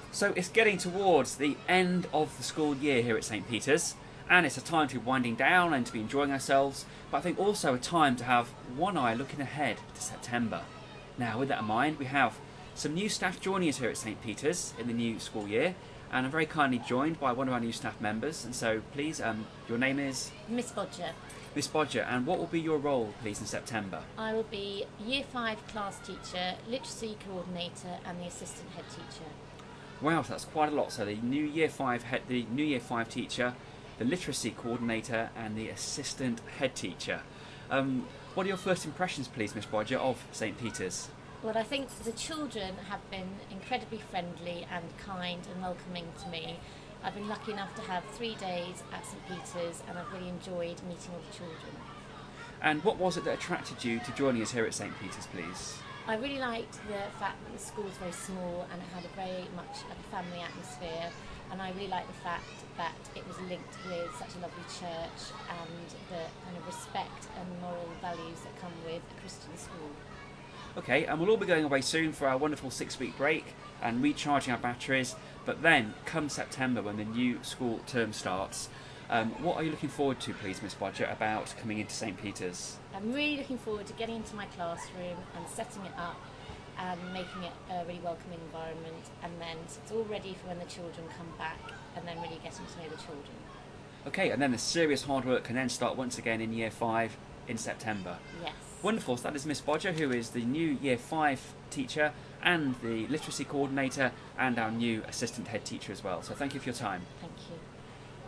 So it's getting towards the end of the school year here at St Peter's, and it's a time to be winding down and to be enjoying ourselves, but I think also a time to have one eye looking ahead to September. Now, with that in mind, we have some new staff joining us here at St Peter's in the new school year, and I'm very kindly joined by one of our new staff members. And so, please, your name is Miss Bodger. Miss Bodger, and what will be your role, please, in September? I will be Year 5 class teacher, literacy coordinator and the assistant head teacher. Wow, that's quite a lot. So the new Year 5 teacher, the literacy coordinator and the assistant head teacher. What are your first impressions, please, Miss Bodger, of St Peter's? Well, I think the children have been incredibly friendly and kind and welcoming to me. I've been lucky enough to have 3 days at St Peter's and I've really enjoyed meeting all the children. And what was it that attracted you to joining us here at St Peter's, please? I really liked the fact that the school was very small and it had a very much like a family atmosphere, and I really liked the fact that it was linked with such a lovely church and the kind of respect and moral values that come with a Christian school. Okay, and we'll all be going away soon for our wonderful 6-week break and recharging our batteries, but then come September when the new school term starts, what are you looking forward to, please, Miss Bodger, about coming into St Peter's? I'm really looking forward to getting into my classroom and setting it up and making it a really welcoming environment, and then so it's all ready for when the children come back, and then really getting to know the children. Okay, and then the serious hard work can then start once again in Year 5 in September. Yes. Wonderful. So that is Miss Bodger, who is the new Year 5 teacher and the literacy coordinator and our new assistant head teacher as well. So thank you for your time. Thank you.